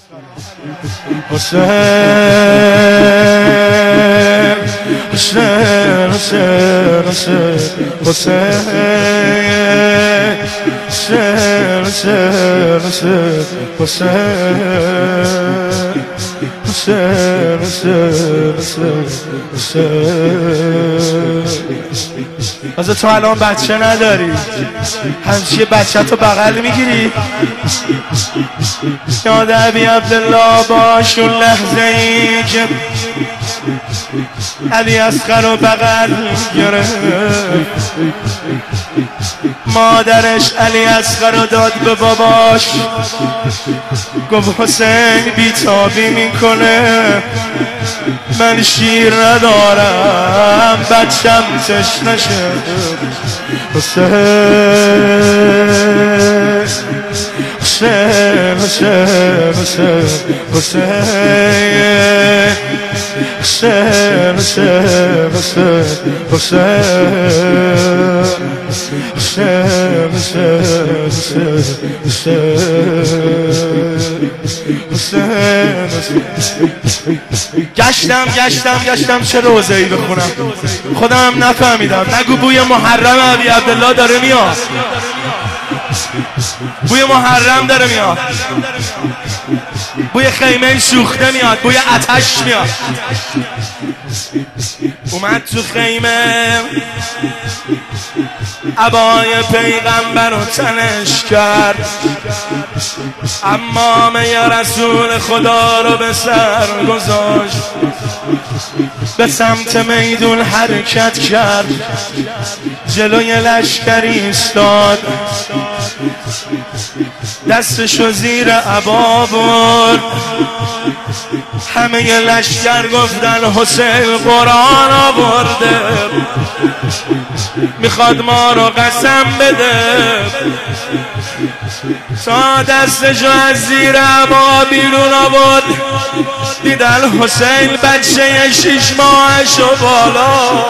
حسین حسین حسین حسین حسین حسین حسین حسین حسین از تو الان بچه نداری، همچیه بچه تو بغل میگیری؟ یاد ابی عبدالله باش اون لحظه ای که علی اصغر رو بغل گرفت، مادرش علی اصغر رو داد به باباش، گفت حسین بیتابی میکنه، من شیر ندارم بچم تشنه شد. حسین حسین حسین حسین حسین حسین گشتم چه روزه‌ای بخونم خودم نفهمیدم. نگو بوی محرم ابی عبدالله داره میاد، بوی محرم داره میاد، بوی خیمه سوخته میاد، بوی آتش میاد. اومد تو خیمه عبای پیغمبر رو تنش کرد، عمامه رسول خدا رو به سر گذاشت، به سمت میدون حرکت کرد، جلوی لشکری ایستاد، دستشو زیر عبا برد. همه لشکر گفتن حسین قرآن آورده، میخواد ما رو قسم بده. تا دستشو از زیر عبا بیرون آورد، دیدن حسین بچه 6 ماهشو بالا.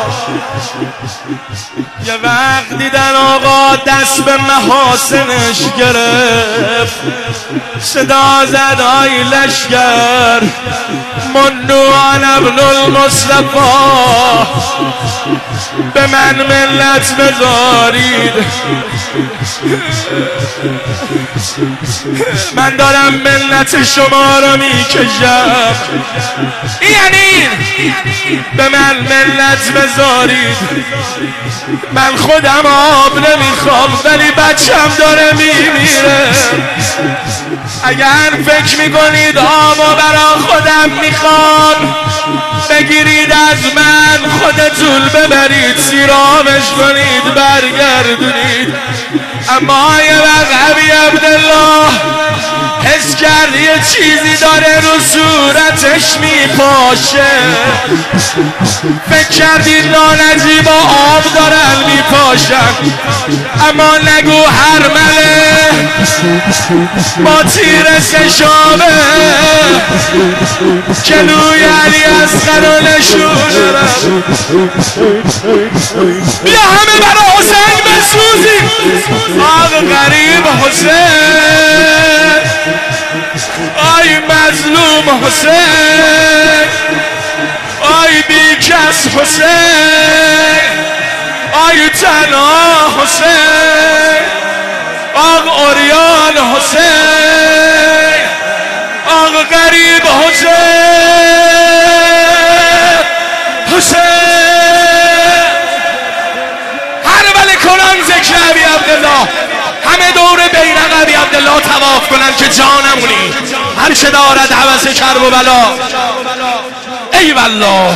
یه وقت دیدن آقا دست به محاسنش گرفت، صدا زد آی لشکر منوان ابن المصطفى، به من ملت بذارید، من دارم ملت شما رو میکشم، یعنی به من ملت بذارید، من خودم آب نمیخوام ولی بچم داره میمیره. اگر فکر میکنید آبو برا خودم میخوام بگیرید از من، خودتون ببرید سیرامش کنید برگردونید. اما یه وقت ابی عبدالله حس کرد یه چیزی داره رو صورتش میپاشه، فکر کردید لعنتی با آب دارن میپاشن، اما نگو هرمله با تیر سشابه کلوی علی اصغر رو نشونه رفت. بیا همه برا حسین بسوزیم، آق غریب حسین، آی مظلوم حسین، آی بیکس حسین، آی تنها حسین، آق اوریان حسین، آق غریب حسین، حسین. هر ولی کنن ذکر ابی عبدالله، همه دور بیرق ابی عبدالله طواف کنن که جانمونی هر چه دارد عوض کرب و بلا. ای والله